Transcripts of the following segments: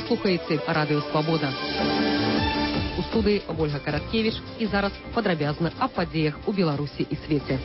слухаеце радыё Свабода. У студыі Ольга Караткевіч і зараз падрабязна аб падзеях у Беларусі і свеце.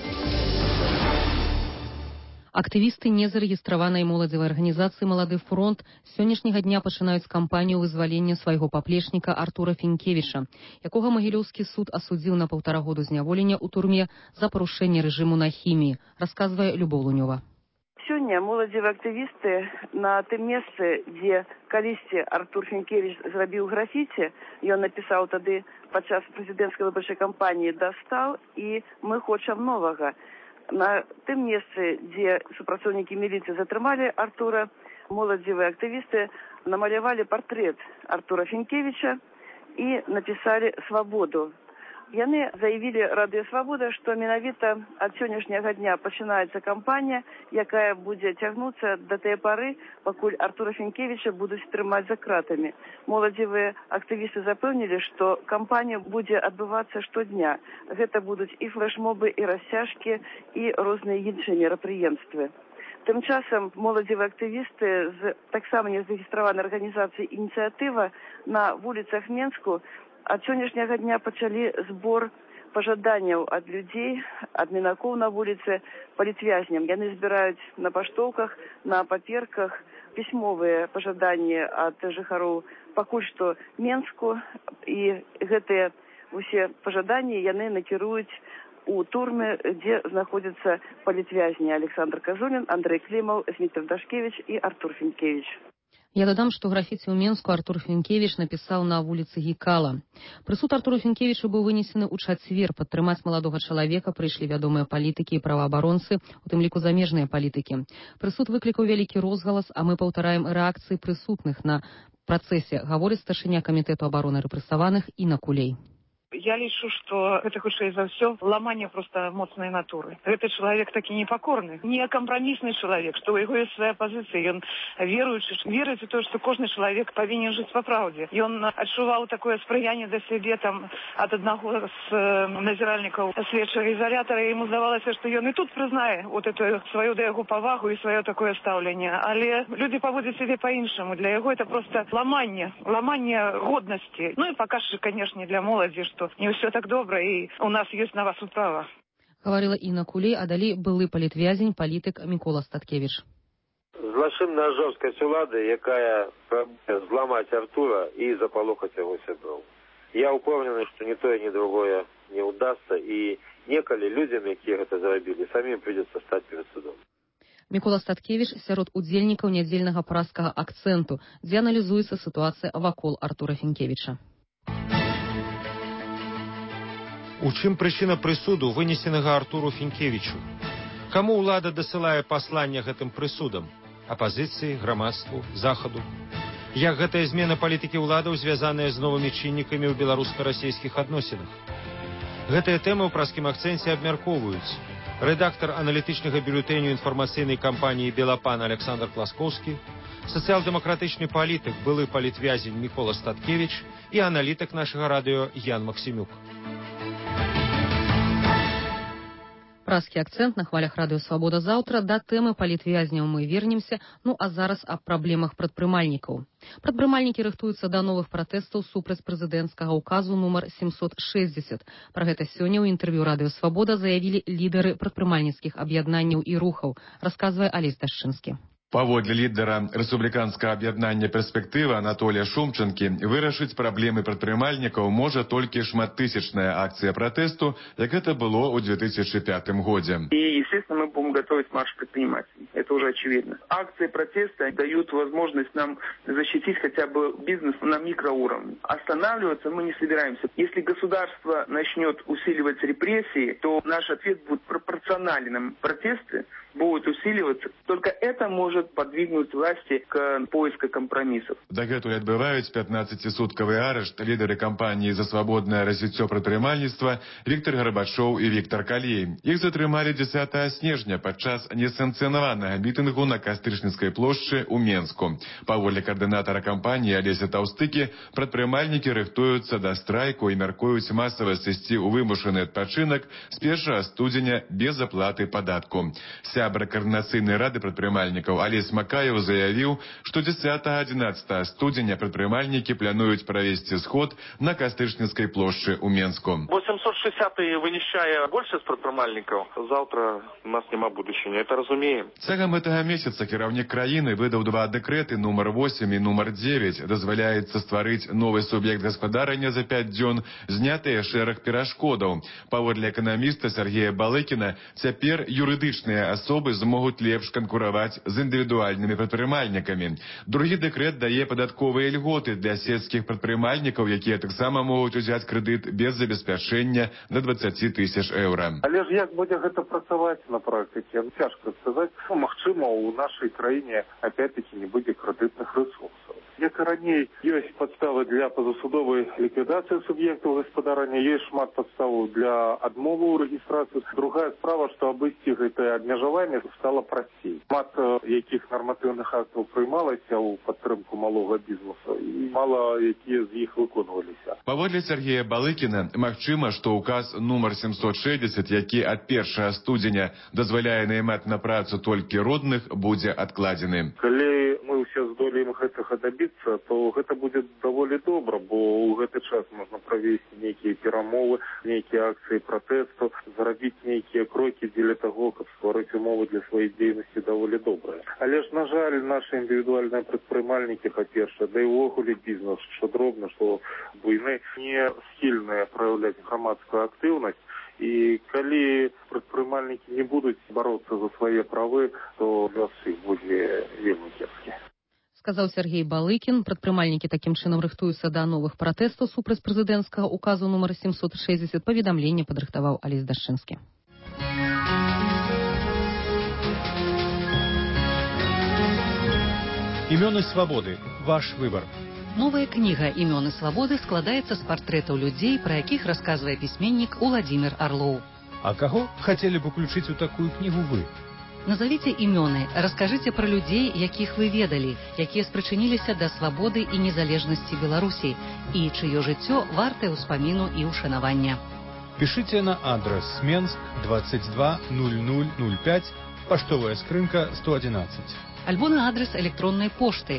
Актывісты незарэгістраванай моладзевай арганізацыі «Малады фронт» з сённяшняга дня пачынаюць кампанію вызвалення свайго паплечніка Артура Фінкевіча, якога Магілёўскі суд асудзіў на 1,5 года зняволення ў турме за парушэнне рэжыму на хіміі, расказвае Любоў Лунёва. Сёння моладзевыя актывісты на тым месцы, дзе калісьці Артур Фінкевіч зрабіў графіці, ён напісаў тады падчас прэзідэнцкай выбарчай кампаніі «Дастаў» і «Мы хочам новага». На тым месцы, дзе супрацоўнікі міліцыі затрымалі Артура, моладзевыя актывісты намалявалі партрэт Артура Фінкевіча і напісалі «Свабоду». Яны заявілі радыё «Свабода», што менавіта ад сённяшняга дня пачынаецца кампанія, якая будзе цягнуцца да тае пары, пакуль Артура Фінкевіча будуць трымаць за кратамі. Моладзевыя актывісты запэўнілі, што кампанія будзе адбывацца штодня. Гэта будуць і флэшмобы, і расцяжкі, і розныя іншыя мерапрыемствы. Тым часам моладзевыя актывісты з таксама незарэгістраванай арганізацыі «Ініцыятыва» на вуліцах Менску ад сённяшняга дня пачалі збор пажаданняў ад людзей, ад мінакоў на вуліцы палітвязням. Яны збіраюць на паштоўках, на паперках пісьмовыя пажаданні ад жыхароў пакуль што Менску, і гэтыя усе пажаданні яны накіруюць у турме, дзе знаходзяцца палітвязні Александр Кажулін, Андрэй Клімаў, Змітрый Дашкевіч і Артур Фінкевіч. Я дадам, што графіці ў Менску Артур Фінкевіч напісаў на вуліцы Гікала. Прысуд Артуру Фінкевічу быў вынесены ў чацвер. Падтрымаць маладога чалавека прыйшлі вядомыя палітыкі і праваабаронцы, у тым ліку замежныя палітыкі. Прысуд выклікаў вялікі розгалас, а мы паўтараем рэакцыі прысутных на працэсе, гаворыць старшыня камітэту абароны рэпрэсаваных Інна Кулей. Я лічу, што гэта хутчэй за ўсё ламанне проста моцнай натуры. Гэты чалавек такі непакорны, не кампрамісны чалавек, што ў яго ёсць свая пазіцыя. Ён веруючы, верыць у тое, што кожны чалавек павінен жыць па праўдзе. Ён адчуваў такое спрыянне да сябе там ад аднаго з назіральнікаў следчага ізалятара. Яму здавалася, што ён і тут прызнае вот эту сваю да яго павагу і сваё такое стаўленне. Але людзі паводзяць сябе па-іншаму. Для яго это проста ламанне годнасці. Ну і паказчык, канешне, для моладзі, што не ўсё так добра, і у нас ёсць на вас управа. Гаварыла Інна Кулей, а далей былы палітвязень, палітык Мікола Статкевіч. Злачынная жорсткасць улады, якая прагне зламаць Артура і запалохаць яго сяброў. Я ўпэўнены, што ні тое, ні другое не ўдасца, і некалі людзям, якія гэта зрабілі, самім прыйдзецца стаць перад судом. Мікола Статкевіч сярод удзельнікаў нядзельнага паразкага акцэнту, дзе аналізуецца сітуацыя вакол Артура Фінкевіча. У чым прычына прысуду, вынесенага Артуру Фінкевічу? Каму ўлада дасылае пасланне гэтым прысудам? Апазіцыі, грамадству, захаду? Як гэтая змена палітыкі ўладаў звязаная з новымі чыннікамі ў беларуска-расійскіх адносінах? Гэтыя тэмы ў праскім акцэнце абмяркоўваюць рэдактар аналітычнага бюлетэню інфармацыйнай кампаніі «Белапан» Александр Класкоўскі, сацыял-дэмакратычны палітык, былы палітвязень Мікола Статкевіч і аналітык нашага радыё Ян Максімюк. Празкі акцэнт на хвалях радыё «Свабода» заўтра. Да тэмы палітвязняў мы вернемся, ну а зараз аб праблемах прадпрымальнікаў. Прадпрымальнікі рыхтуюцца да новых пратэстаў супраць прэзідэнцкага ўказу нумар 760. Пра гэта сёння ў інтэрв'ю радыё «Свабода» заявілі лідары прадпрымальніцкіх аб'яднанняў і рухаў, расказвае Алесь Дашчынскі. Паводле лідара рэспубліканскага аб'яднання «Перспектыва» Анатолія Шумчанкі, вырашыць праблемы прадпрымальнікаў можа толькі шматтысячная акцыя пратэсту, як это было ў 2005 годзе. И, естественно, мы будем готовить марш предпринимателей. Это уже очевидно. Акции протеста дают возможность нам защитить хотя бы бизнес на микроуровне. Останавливаться мы не собираемся. Если государство начнет усиливать репрессии, то наш ответ будет пропорциональным. Протесты будут усиливаться. Только это может подвигнуть власти к поиску компромиссов. Дагэтуль адбываюць 15-суткавы арышт лідары кампаніі «За свабоднае развіццё прадпрымальніцтва» Віктор Гарбачоў і Віктор Калей. Іх затрымалі 10 снежня падчас падчас несанкцыянаванага мітынгу на Кастрычніцкай плошчы ў Менску. Паводле каардынатара кампаніі Алеся Таўстыкі, прадпрымальнікі рыхтуюцца да страйку і мяркуюць масава сысці ў вымушаны адпачынак з 1 студзеня без аплаты падатку. Сябра каардынацыйнай рады прадпрымальнікаў Алесь Макаеў заявіў, што 10-11 студзеня прадпрымальнікі плануюць правесці сход на Кастрычніцкай плошчы ў Менску. 860-й вынішчае большасць прадпрымальнікаў. Заўтра у нас няма будучыні, это разумеем. Цягам гэтага месяца кіраўнік краіны выдаў 2 дэкрэты нумар 8 і нумар 9. Дазваляецца стварыць новы суб'ект гаспадарання за 5 дзён, знятыя шэраг перашкодаў. Паводле эканаміста Сергея Балыкіна, цяпер юрыдычныя асобы змогуць лепш канкураваць з індывідуальнымі прадпрымальнікамі. Другі дэкрэт дае падатковыя льготы для сельскіх прадпрымальнікаў, якія таксама могуць узяць крэдыт без забеспячэння до 20 тысяч еўра. Але ж як будзе гэта працаваць на практыке? Цяжка сказаць. Магчыма, у нашай краіне опять-таки не будзе крэдытных рэсурсаў. Як і раней, ёсць падставы для пазасудовай ліквідацыі суб'ектаў гаспадарання, ёсць шмат падставаў для адмовы ў рэгістрацыі. Другая справа, што абысці гэтае абмежаванне стала прасцей. Шмат якіх нарматыўных актаў прымалася ў падтрымку малога бізнесу, і мала якія з іх выконваліся. Паводле Сергея Балыкіна, магчыма, што указ нумар 760, які ад 1 студзеня дазваляе наймаць на працу толькі родных, будзе адкладзены. Калі мы ўсе здолеем гэтага дабіцца, то гэта будзе даволі добра, бо ў гэты час можна правесці нейкія перамовы, нейкія акцыі пратэсту, зрабіць нейкія крокі дзеля таго, каб стварыць умовы для сваёй дзейнасці даволі добрыя. Але ж, на жаль, нашы індывідуальныя прадпрымальнікі, па-першае, да і ўвогуле бізнес, што дробна, што буйны, не схільныя праяўляць грамадскую актыўнасць. І калі прадпрымальнікі не будуць бароцца за свае правы, то лёс іх будзе вельмі кепскі. Сказаў Сергей Балыкін. Прадпрымальнікі такім чынам рыхтуюцца да новых пратэстаў супраць прэзідэнцкага указу нумар 760. Паведамленне падрыхтаваў Алесь Дашчынскі. Імёны свабоды. Ваш выбар. Новая кніга «Імёны свабоды» складаецца з партрэтаў людзей, пра якіх расказвае пісьменнік Уладзімір Арлоў. А каго хацелі б уключыць у такую кнігу вы? Назавіце імёны, раскажыце пра людзей, якіх вы ведалі, якія спрычыніліся да свабоды і незалежнасці Беларусі, і чыё жыццё вартае ўспаміну і ўшанавання. Пішыце на адрес Менск 22 0005, паштовая скрынка 111. Альбо на адрес электроннай пошты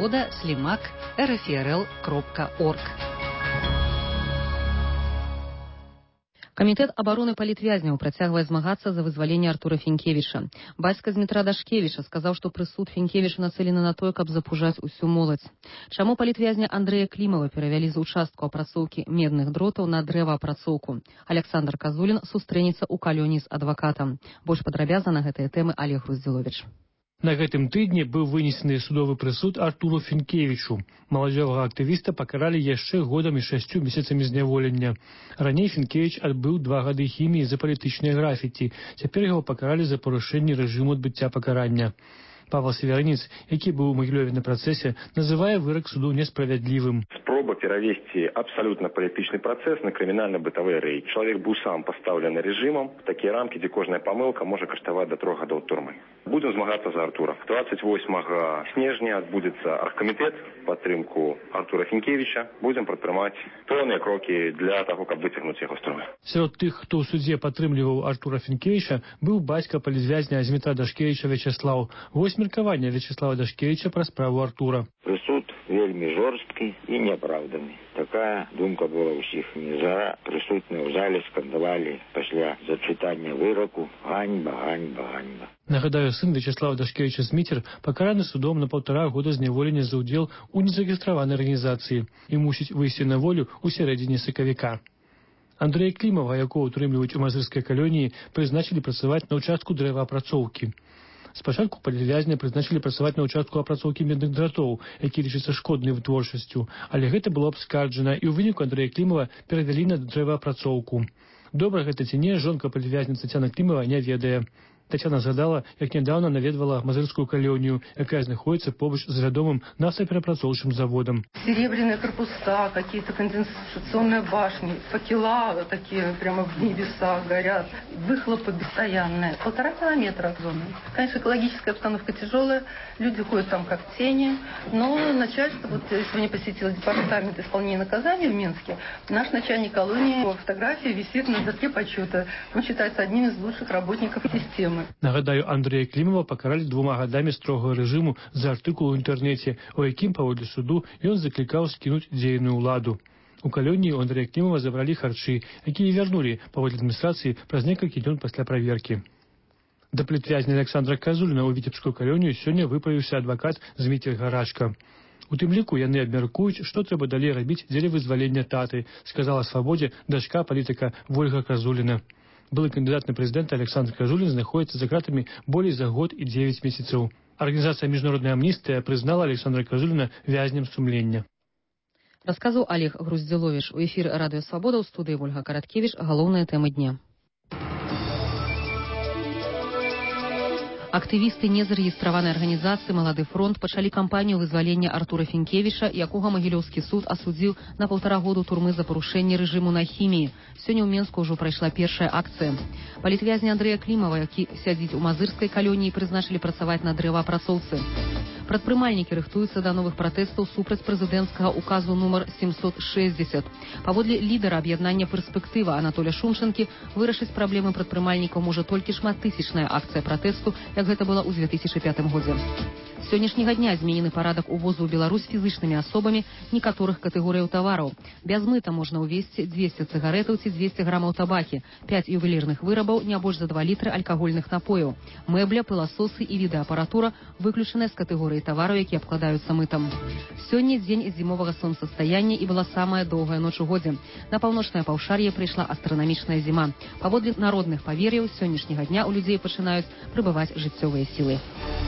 svoboda@rfrl.org. Камітэт абароны палітвязняў працягвае змагацца за вызваленне Артура Фінкевіча. Бацька Змітра Дашкевіча сказаў, што прысуд Фінкевіча нацэлены на тое, каб запужаць усю моладзь. Чаму палітвязня Андрэя Клімава перавялі з участку апрацоўкі медных дротаў на дрэваапрацоўку? Александр Казулін сустрэнецца ў калёні з адвакатам. Больш падрабязна на гэтыя тэмы Олег Груздзіловіч. На гэтым тыдні быў вынесены судовы прысуд Артуру Фінкевічу. Маладзёвага актывіста пакаралі яшчэ годам і 6 месяцамі зняволення. Раней Фінкевіч адбыў 2 гады хіміі за палітычныя графіці. Цяпер яго пакаралі за парушэнне рэжыму адбыцця пакарання. Павел Северинец, які быў у Магілёве на працэсе, называе вырак суду несправядлівым. Спроба перавесці абсалютна палітычны працэс на крымінальна-бытавы рэйд. Чалавек быў сам пастаўлены рэжымам, такія рамкі, дзе кожная памылка можа каштаваць да 3 гадоў турмы. Будем змагацца за Артура. 28 снежня адбудзецца аргкамітэт падтрымку Артура Фінкевіча. Будзем прадпрымаць пэўныя крокі для таго, каб выцягнуць яго з турмы. Сярод тых, хто ў судзе падтрымліваў Артура Фінкевіча, быў бацька палітвязня Змітра Дашкевіча Вячеслаў. Меркаванне Вячеслава Дашкевіча пра справу Артура. Прысуд вельмі жорсткі і неапраўданы. Такая думка была ўсіх. Незара прысутныя ў зале скандавалі пасля зачытання выраку ганьба, ганьба, ганьба. Нагадаю, сын Вячеслава Дашкевіча Зміцер пакараны судом на 1,5 года зняволення за ўдзел у незарэгістраванай арганізацыі і мусіць выйсці на волю ў сярэдзіне сакавіка. Андрэя Клімава, якого утрымліваюць у мазырскай калоніі, прызначылі працаваць на ўчастку дрэваапрацоўкі. Спачатку палітвязня прызначылі працаваць на ўчастку апрацоўкі медных дратоў, які лічыцца шкоднай вытворчасцю, але гэта было абскарджана, і ў выніку Андрэя Клімава перавялі на дрэваапрацоўку. Добра гэта ці не, жонка палітвязня Тацяна Клімава не ведае. Тетяна згадала, як нядаўна наведвала мазырскую калонію, якая знаходіцца побач з вядомым нафтаперапрацоўчым заводам. Серебряные корпуса, какие-то конденсационные башни, факела такие прямо в небесах горят, выхлопы постоянные. 1,5 километра зоны. Конечно, экологическая обстановка тяжелая, люди ходят там как тени, но начальство, вот я сегодня посетила департамент исполнения наказаний в Минске, наш начальник колонии, его фотография висит на доске почета. Он считается одним из лучших работников системы. Нагадаю, Андрея Клімова пакаралі 2 гадамі строгага рэжыму за артыкул у інтэрнэце, у якім, паводле суду, ён заклікаў скінуць дзейную ўладу. У калоніі у Андрея Клімова забралі харчы, якія вярнулі паводле адміністрацыі праз некалькі дзён пасля праверкі. Да палітвязня Александра Казуліна ў віцебскую калонію сёння выправіўся адвакат Зміцер Гарачка. У тым ліку яны абмяркуюць, што трэба далей рабіць дзеля вызвалення таты, сказала свабодзе дачка палітыка Вольга Казуліна. Былы кандыдат на прэзідэнта Александр Казулін знаходіцца за кратамі болей за год і 9 месяцаў. Арганізацыя «Міжнародная амністыя» прызнала Александра Казуліна вязнем сумлення. Расказаў Олег Груздзіловіч. У эфіры Радыё Свабода, ў студыі Вольга Караткевіч. Галоўныя тэмы дня. Актывісты незарэгістраванай арганізацыі «Малады фронт» пачалі кампанію вызвалення Артура Фінкевіча, якога Магілёўскі суд асудзіў на 1,5 года турмы за парушэнне рэжыму на хіміі. Сёння ў Менску ўжо прайшла першая акцыя. Палітвязня Андрэя Клімава, які сядзіць у мазырскай калоніі, прызначылі працаваць на дрэваапрацоўцы. Прадпрымальнікі рыхтуюцца да новых пратэстаў супраць прэзідэнцкага указу нумар 760. Паводле лідара аб'яднання «Перспектыва» Анатолія Шумчанкі, вырашыць праблемы прадпрымальнікаў можа толькі шматтысячная акцыя пратэсту, як гэта было ў 2005 годзе. З сённяшняга дня зменены парадак увозу ў Беларусь фізычнымі асобамі некаторых катэгорыяў тавараў. Без мыта можна ўвезці 200 цыгарэтаў ці 200 грамаў табакі, 5 ювелірных вырабаў, не больш за 2 літры алкагольных напояў. Мэбля, пыласосы і відэаапаратура выключаныя з катэгорыі тавараў, які абкладаюцца мытам. Сёння дзень зімовага сонцастаяння і была самая доўгая ноч у годзе. На паўночнае паўшар'е прыйшла астранамічная зіма. Паводле народных павер'яў, з сённяшняга дня ў людзей пачынаюць прыбываць жыццёвыя сілы.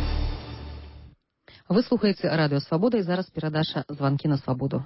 Вы слухаеце Радыё Свабода, і зараз перадача «Званкі на свабоду».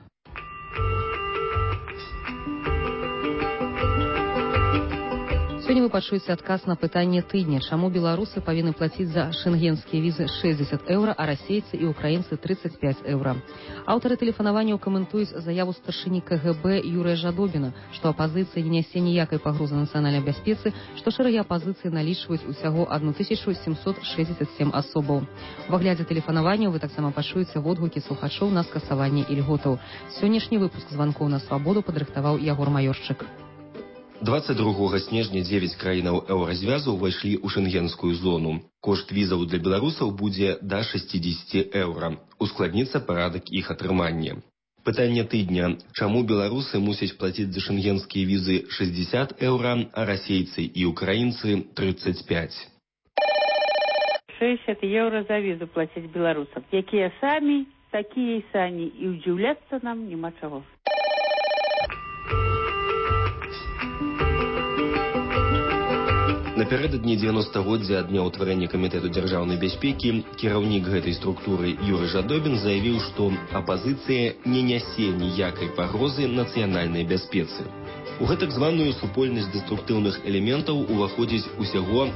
Сёння вы пачуеце адказ на пытанне тыдня, чаму беларусы павінны плаціць за шэнгенскія візы 60 еўра, а расейцы і украінцы 35 еўра. Аўтары тэлефанаванняў каментуюць заяву старшыні КГБ Юрыя Жадобіна, што апазіцыя не нясе ніякай пагрозы нацыянальнай бяспецы, што шэрагі апазіцыі налічваюць усяго 1767 асобаў. У аглядзе тэлефанаванняў вы таксама пачуеце водгукі слухачоў на скасаванне ільготаў. Сённяшні выпуск званкоў на свабоду падрыхтаваў Ягор Маёрчык. 22 снежня 9 краінаў еўразвязу ўвайшлі ў шэнгенскую зону. Кошт візаў для беларусаў будзе да 60 еўра. Ускладніцца парадак іх атрымання. Пытанне тыдня. Чаму беларусы мусяць плаціць за шэнгенскія візы 60 еўра, а расейцы і украінцы 35? 60 еўра за візу плаціць беларусам. Якія самі, такія і самі. І ўдзіўляцца нам няма чаго. Напярэдадні 90-годдзя ад дня ўтварэння камітэту дзяржаўнай бяспекі кіраўнік гэтай структуры Юрый Жадобін заявіў, што апазіцыя не нясе ніякай пагрозы нацыянальнай бяспецы. У гэтак званую супольнасць дэструктыўных элементаў уваходзіць усяго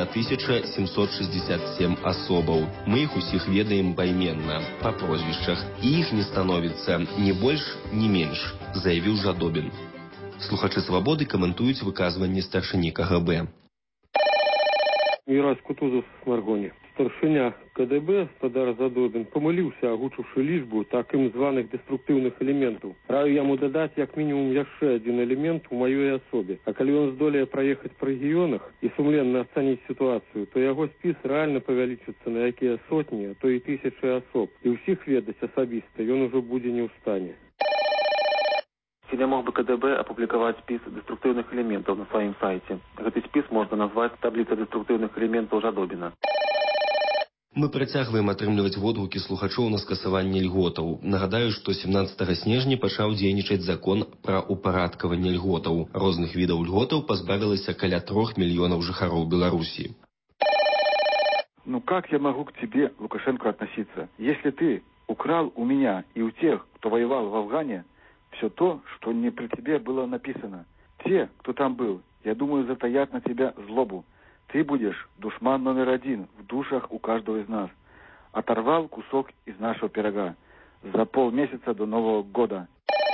1767 асобаў. Мы іх усіх ведаем пайменна, па прозвішчах, і іх не становіцца ні больш, ні менш, заявіў Жадобін. Слухачы свабоды каментуюць выказванне старшыні КГБ. Мирас Кутузов с Маргони. Старшыня КДБ Спадар Задобин помыліўся, агучыўшы лічбу таким званых деструктыўных элементаў. Раю яму дадаць як мінімум яшчэ адзін элемент у маёй асобе. А калі ён здолее праехаць па рэгіёнах і сумленна ацаніць сітуацыю, то яго спіс рэальна павялічыцца на якія сотні, а то і тысячы асоб. І ўсіх ведаць асабіста ён ужо будзе не ў стане. Или мог бы КДБ опубликовать список деструктивных элементов на своем сайте. Этот список можно назвать таблицей деструктивных элементов Жадобина. Мы працягваем атрымліваць водгукі слухачоў на скасаванне льготаў. Нагадаю, што 17 снежня пачаў дзейнічаць закон пра упарадкаванне льготаў. Розных відаў льготаў пазбавілася каля 3 мільёнаў жыхароў Беларусі. Ну как я могу к тебе, Лукашенко, относиться? Если ты украл у меня и у тех, кто воевал в Афгане, все то, что не при тебе было написано. Те, кто там был, я думаю, затаят на тебя злобу. Ты будешь душман номер один в душах у каждого из нас. Оторвал кусок из нашего пирога за полмесяца до Нового года.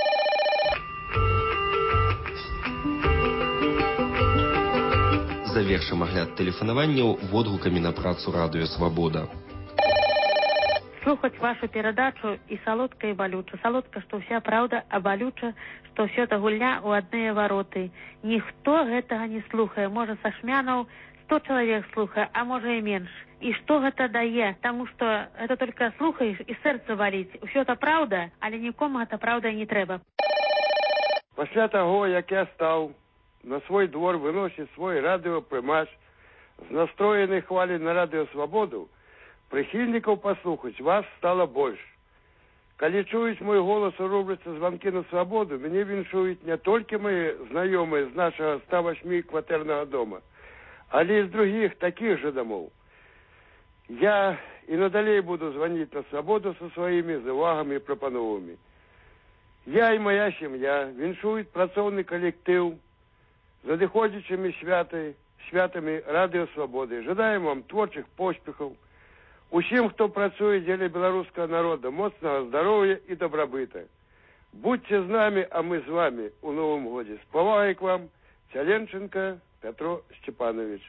Завершым агляд тэлефанаванняў водгукамі на працу радыё «Свабода». Слухаць вашу перадачу і салодка, і балюча. Салодка, што ўся праўда, а балюча, што ўсё это гульня ў адныя вароты. Ніхто гэтага не слухае. Можа, са шмянаў 100 чалавек слухае, а можа і менш. І што гэта дае? Таму што гэта толькі слухаеш і сэрца валіць. Усё это праўда, але нікому гэта праўда і не трэба. Пасля таго, як я стаў на свой двор выносіць свой радыёпрымач з настроенай хваляй на радыё «Свабоду», прыхільнікаў паслухаць вас стала больш. Калі чуюць мой голас у рубрыцы «Званкі на свабоду», мяне віншуюць не толькі мои знаёмыя з нашага 108-кватэрнага дома, але і з другіх такіх жа домоў. Я і надалей буду званіць на свабоду са сваімі заўвагамі і прапановамі. Я і моя сям'я віншуюць працоўны калектыў з надыходзячымі святамі радыё «Свабоды». Жадаем вам творчых поспехаў. Усім, хто працуе дзеля беларускага народа, моцнага здароўя і дабрабыта. Будьце з намі, а мы з вами у новым годзе. З павагай к вам, Цяленченко Пятро Степанович.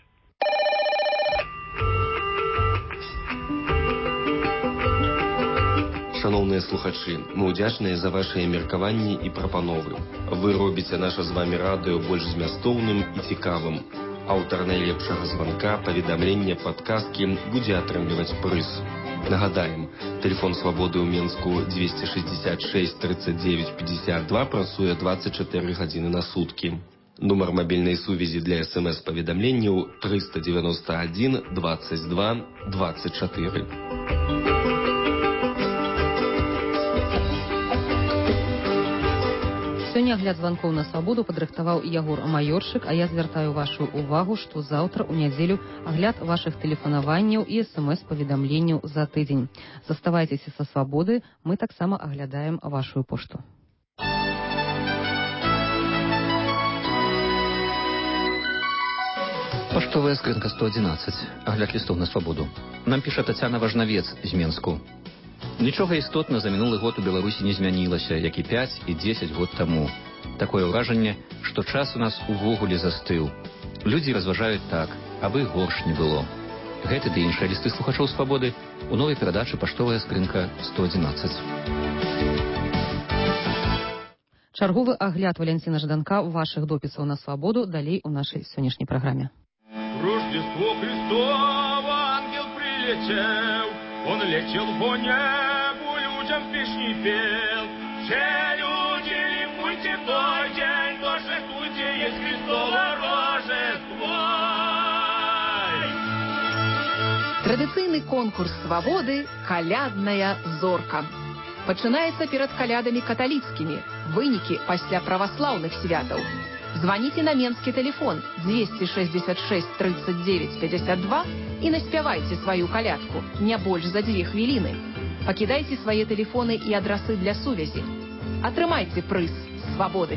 Шановныя слухачы, мы ўдзячныя за вашыя меркаванні і прапановы. Вы робіце наша з вамі радыё больш змястоўным і цікавым. Аўтар найлепшага званка, паведамлення, падказкі будзе атрымліваць прыз. Нагадаем, тэлефон «Свабоды» ў Менску 266 39 52 працуе 24 гадзіны на суткі. Нумар мабільнай сувязі для СМС-паведамленняў 391 22 24. Сёння агляд званкоў на свабоду падрыхтаваў Ягор Майорчык, а я звяртаю вашу увагу, што заўтра ў нядзелю агляд вашых тэлефанаванняў і СМС-паведамленняў за тыдзень. Заставайцеся са свабоды, мы таксама аглядаем вашу пошту. Паштовая скрынка 111. Агляд лістоў на свабоду. Нам піша Тацяна Важнавец з Менску. Нічога істотна за мінулы год у Беларусі не змянілася, як і 5 і 10 год таму. Такое ўражанне, што час у нас увогуле застыў. Людзі разважаюць так, абы горш не было. Гэты ды іншыя лісты слухачоў «Свабоды» у новай перадачы «Паштовая скрынка 111». Чарговы агляд Валянціна Жданка вашых допісаў на свабоду далей у нашай сённяшняй праграме. Рождество Христово, ангел прилетел, он летел по небу, людям песни пел. Все люди, ликуйте в той день, торжествуйте, есть Христово Рождество. Традыцыйны конкурс свабоды «Калядная зорка». Пачынаецца перад калядамі каталіцкімі, вынікі пасля праваслаўных святаў. Званіце на менскі тэлефон 266 39 52 і наспявайце сваю калядку не больш за 2 хвіліны. Пакідайце свае тэлефоны і адрасы для сувязі. Атрымайце прыз свабоды.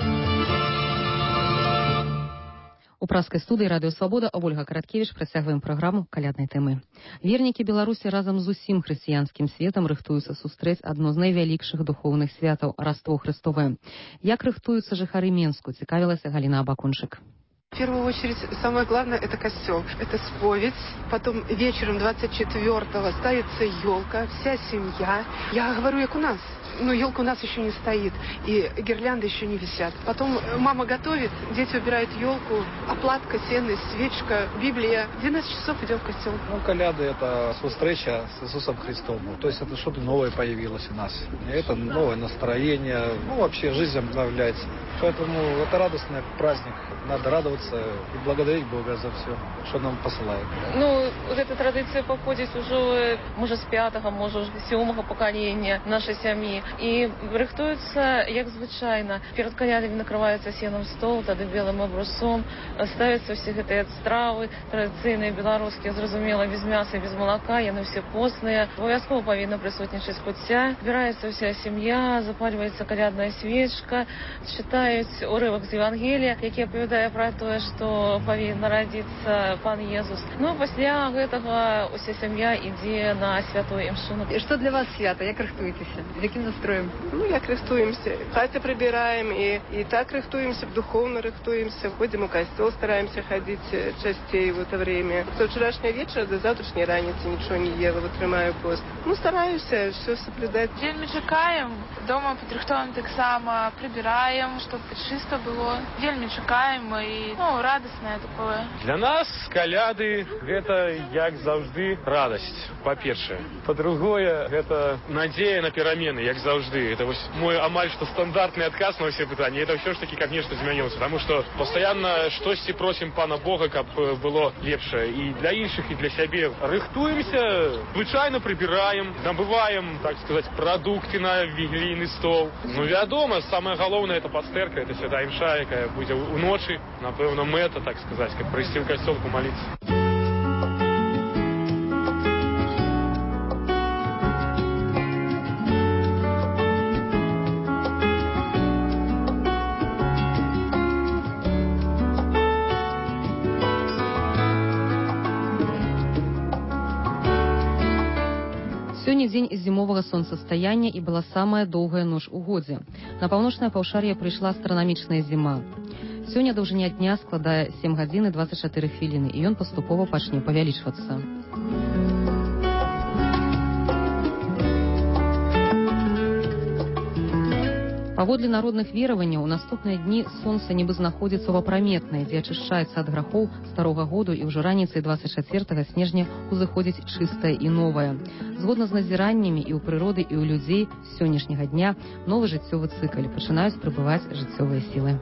У праскай студыі радыё «Свабода» Ольга Караткевіч працягваем праграму каляднай тэмы. Вернікі Беларусі разам з усім хрысціянскім светам рыхтуюцца сустрэць адно з найвялікшых духоўных святаў – Раство Христовае. Як рыхтуюцца жыхары Менску, цікавілася Галина Абакуншык. В первую очередь, самое главное, это костел. Это споведь. Потом вечером 24-го ставится елка, вся семья. Я говорю, как у нас. Но елка у нас еще не стоит, и гирлянды еще не висят. Потом мама готовит, дети убирают елку, оплатка, сено, свечка, Библия. В 12 часов идем в костел. Коляды – это встреча с Иисусом Христом. То есть это что-то новое появилось у нас. Это новое настроение, вообще жизнь обновляется. Поэтому это радостный праздник. Надо радоваться и благодарить Бога за все, что нам посылает. Вот эта традиция походит уже, может, с 5-го, может, с 7-го поколения нашей семьи. І рихтуються, як звичайно. Перед колядами накривається сіном стол, тоді білим образцом, ставляться всі ці страви, традиційні, білоруські, зрозуміло, без м'яса, без молока, вони всі постні. Обов'язково повинна присутнічати куття. Збирається вся сім'я, запалюється колядна свічка, читають уривок з Євангелія, який оповідає ведае пра тое, што павінен нарадзіцца пан Езус. Ну, пасля гэтага уся сям'я ідзе на святую імшу. І што для вас свята? Як рыхтуецеся? З якім настроем? Ну, як рыхтуемся? Хаце прыбіраем і так рыхтуемся, духовно рыхтуемся. Ходим у костел, стараемся ходить частей в это время. Со вчерашнего вечера до завтрашней раницы ничего не ела, вытрымаю пост. Ну, стараюсь все соблюдать. Вельмі чакаем, дома падрыхтуем таксама, прыбіраем, чтобы чисто было. Вельмі чакаем і радостное такое. Для нас каляды гэта як заўжды радасць, па-першае. Па-другое, гэта надзея на перамены, як заўжды. Это вось мой амаль што стандартны адказ на ўсе пытанні. Это ўсё ж таки как нешта змянілася, потому что постоянно штосьці просім пана Бога, каб было лепшае і для іншых, і для сябе. Рыхтуемся, звычайна прыбіраем, набываем, так сказать, прадукты на вігілійны стол. Ну, вядома, самое галоўнае это пастэрка, это святая імша, якая будзе уночы. Напэўна, мэта, так сказать, как прыйсці ў касцёл помолиться. Сёння дзень зімовага сонцастаяння і была самая доўгая ноч у годзе. На паўночнае паўшар'е прыйшла астранамічная зіма. Сёння даўжыня дня складае 7 гадзін і 24 хвіліны, і ён паступова пачне павялічвацца. Паводле народных вераванняў, у наступныя дні сонца нібы знаходзіцца ў апраметнай, дзе ачышчаецца ад грахоў старога году, і ўжо раніцай 24 снежня узыходзіць чыстае і новае. Згодна з назіраннямі і ў прыроды, і ў людзей з сённяшняга дня новы жыццёвы цыкл, пачынаюць прыбываць жыццёвыя сілы.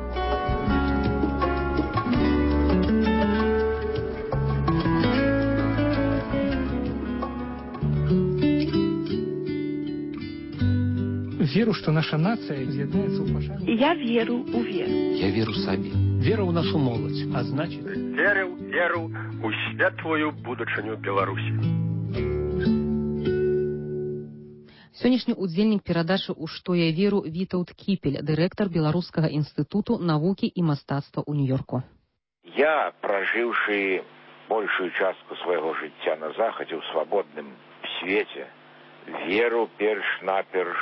Веру, что наша нация изъедается в пошаге. Я веру у веру. Я веру сабе. Вера у нашу молодь, а значит... Веру у светлую будучыню Беларусі. Сённяшні удзельнік перадачы «У што я веру» Вітаўт Кіпель, дырэктар Беларускага інстытуту навукі і мастацтва ў Нью-Йорку. Я, прожыўшы большую частку свайго жыцця на захадзе ў свабодным свеце, веру перш-наперш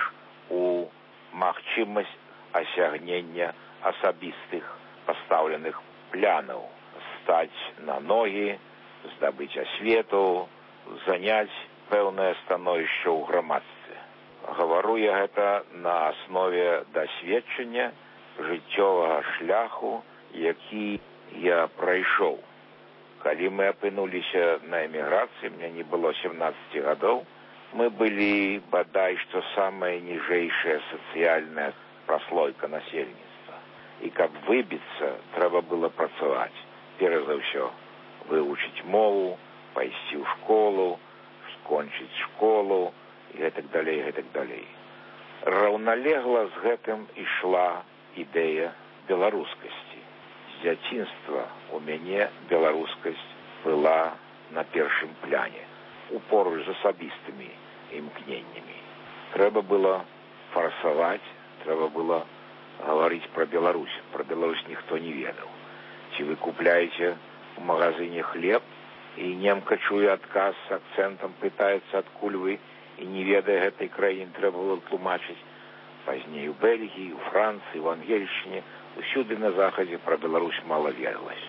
у магчымасць асягнення асабістых пастаўленых планаў, стаць на ногі, здабыць асвету, заняць пэўнае становішча ў грамадстве. Гавару я гэта на аснове дасведчання жыццёвага шляху, які я прайшоў. Калі мы апынуліся на эміграцыі, мне не было 17 гадоў, мы былі, бадай, што самая ніжэйшая сацыяльная праслойка насельніцтва. І каб выбіцца, трэба было працаваць. Перш за ўсё, вывучыць мову, пайсці ў школу, скончыць школу, і гэтак далей. Раўналегла з гэтым ішла ідэя беларускасці. З дзяцінства у мяне беларускасць была на першым пляне, упоруч з асабістымі імкненнямі. Трэба было фарсаваць, трэба было гаварыць пра Беларусь. Пра Беларусь ніхто не ведаў. Ці вы купляеце ў магазине хлеб, і немка чуе адказ з акцэнтам, пытаецца, адкуль вы, і не ведае гэтай краіны, трэба было тлумачыць. Пазней у Бельгіі, у Францыі, у Ангельшчыне, усюды на захадзе пра Беларусь мала ведалася.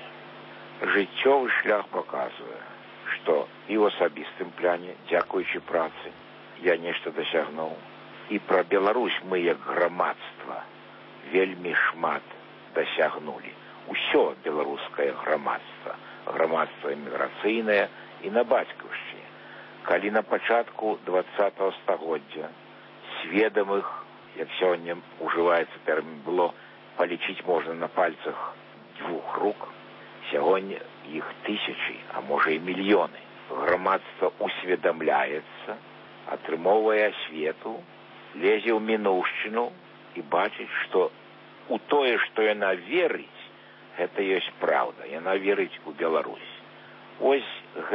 Жыццёвы шлях паказвае, што і ў асабістым пляне, дзякуючы працы, я нешта дасягнуў. І пра Беларусь мы, як грамадства, вельмі шмат дасягнулі. Усё беларускае грамадства, грамадства эміграцыйнае і на бацькаўшчыне. Калі на пачатку 20-го стагоддзя сведамых, як сёння ужываецца тэрмін, было палічыць можна на пальцах 2 рук, сягоння іх тысячы, а можа і мільёны. Грамадства усведамляецца, атрымоўвае асвету, лезе ў мінуўшчыну і бачыць, што у тое, што яна верыць, гэта ёсць праўда. Яна верыць у Беларусь. Ось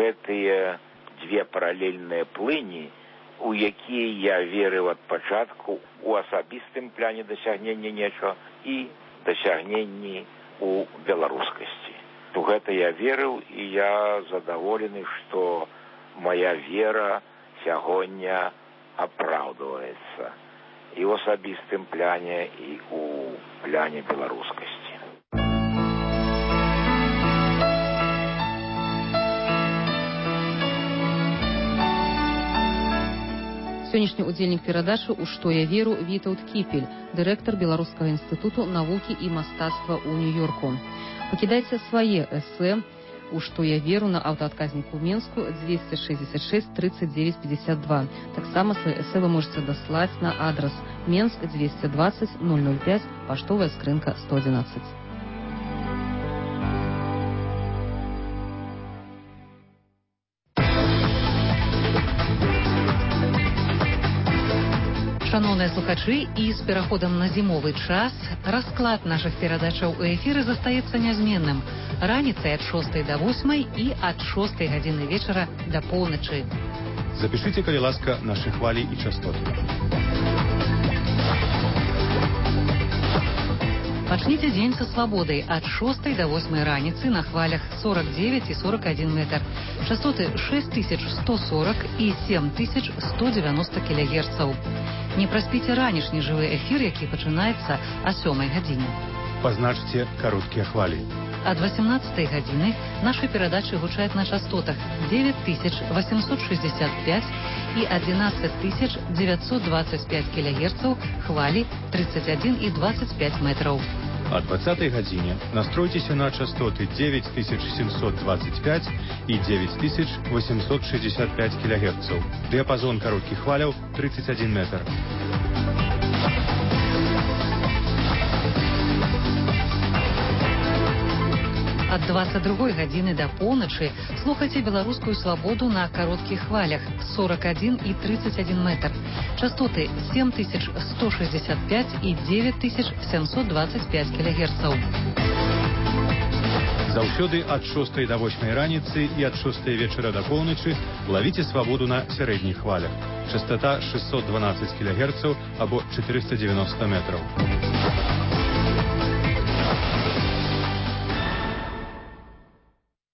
гэтыя дзве паралельныя плыні, у якія я верыў ад пачатку у асабістым пляне дасягнення нечага і дасягненні у беларускасці. У гэта я верыў, і я задаволены, што моя вера сягоння апраўдваецца і ў асабістым пляне, і ў пляне беларускасці. Сённяшні ўдзельнік перадачы «У што я веру» Вітаўт Кіпель, дырэктар Беларускага інстытуту навукі і мастацтва ў Нью-Йорку. Пакідайце свае эсэ «У што я веру» на аўтаадказніку ў Менску 266 39 52. Таксама свае эсэ вы можете даслаць на адрас Менск 220 005, паштовая скрынка 111. Шановныя слухачы, і з пераходам на зімовы час расклад нашых перадачаў у эфіры застаецца нязменным. Раніцай ад 6 до 8 і ад 6 гадзіны вечара до поўначы. Запишите, калі ласка, наши хвалі і частоты. Пачніце дзень са свабодай ад 6 до 8 раніцы на хвалях 49 і 41 метр. Частоты 6140 і 7190 кГц. Не праспіце ранішні жывы эфір, які пачынаецца о 7 гадзіне. Пазначце кароткія хвалі. Ад 18 гадзіны нашы перадачы гучаць на частотах 9865 і 11925 кГц, хвалі 31 і 25 метраў. О 20 гадзіне настройцеся на частоты 9725 і 9865 кГц. Дыапазон кароткіх хваляў 31 метр. Ад 22 гадзіны до поўначы слухайце беларускую свабоду на кароткіх хвалях 41 і 31 метр. Частоты 7165 і 9725 кГц. Заўсёды ад 6 до 8 раніцы і ад 6 вечара до поўначы лавіце свабоду на сярэдніх хвалях. Частота 612 кГц або 490 метров.